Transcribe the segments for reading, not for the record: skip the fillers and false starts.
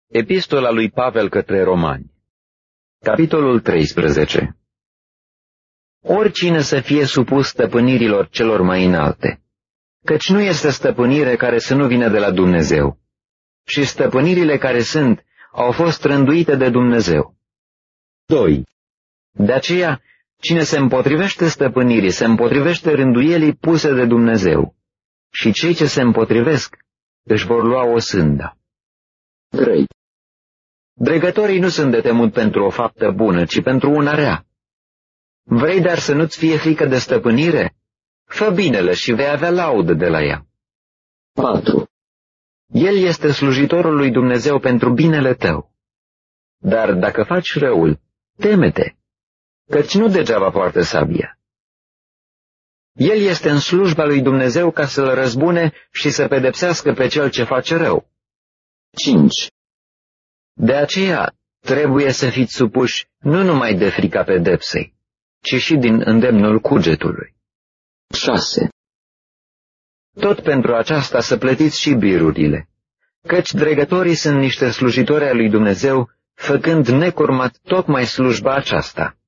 Epistola lui Pavel către Romani, capitolul 13. Oricine să fie supus stăpânirilor celor mai înalte, căci nu este stăpânire care să nu vină de la Dumnezeu, și stăpânirile care sunt au fost rânduite de Dumnezeu. 2. De aceea, cine se împotrivește stăpânirii, se împotrivește rânduielii puse de Dumnezeu, și cei ce se împotrivesc își vor lua o sândă. 3. Dregătorii nu sunt de temut pentru o faptă bună, ci pentru una rea. Vrei dar să nu-ți fie frică de stăpânire? Fă binele și vei avea laudă de la ea. 4. El este slujitorul lui Dumnezeu pentru binele tău. Dar dacă faci răul, teme-te, căci nu degeaba poartă sabia. El este în slujba lui Dumnezeu ca să-l răzbune și să pedepsească pe cel ce face rău. 5. De aceea trebuie să fiți supuși nu numai de frica pedepsei, ci și din îndemnul cugetului. 6. Tot pentru aceasta să plătiți și birurile, căci dregătorii sunt niște slujitori ai lui Dumnezeu, făcând necurmat tocmai slujba aceasta.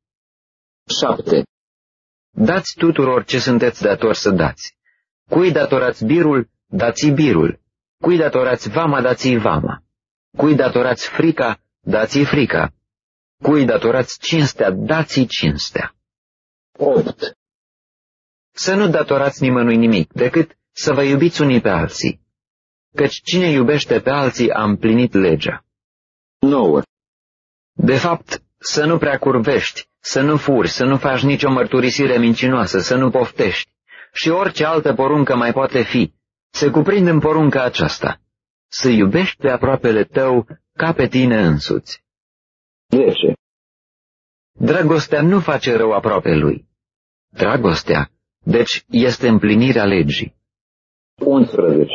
7. Dați tuturor ce sunteți datori să dați. Cui datorați birul, dați-i birul. Cui datorați vama, dați-i vama. Cui datorați frica, dați-i frica. Cui datorați cinstea, dați-i cinstea. 8. Să nu datorați nimănui nimic, decât să vă iubiți unii pe alții, căci cine iubește pe alții a împlinit legea. 9. De fapt, să nu prea curvești, să nu furi, să nu faci nicio mărturisire mincinoasă, să nu poftești, și orice altă poruncă mai poate fi, se cuprinde în porunca aceasta: să iubești pe aproapele tău ca pe tine însuți. 10. Dragostea nu face rău aproape lui. Dragostea, deci, este împlinirea legii. 11.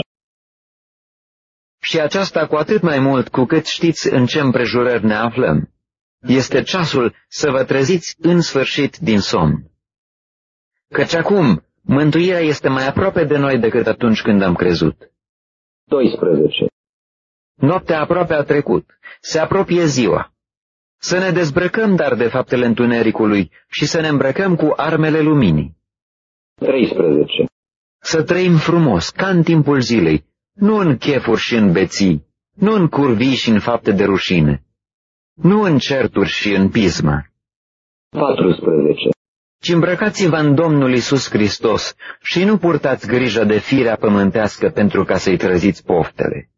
Și aceasta cu atât mai mult cu cât știți în ce împrejurări ne aflăm. Este ceasul să vă treziți în sfârșit din somn. Căci acum mântuirea este mai aproape de noi decât atunci când am crezut. 12. Noaptea aproape a trecut, se apropie ziua. Să ne dezbrăcăm dar de faptele întunericului și să ne îmbrăcăm cu armele luminii. 13. Să trăim frumos, ca în timpul zilei, nu în chefuri și în beții, nu în curvii și în fapte de rușine, nu în certuri și în pismă. 14. Ci îmbrăcați-vă în Domnul Iisus Hristos și nu purtați grijă de firea pământească pentru ca să-i trăziți poftele,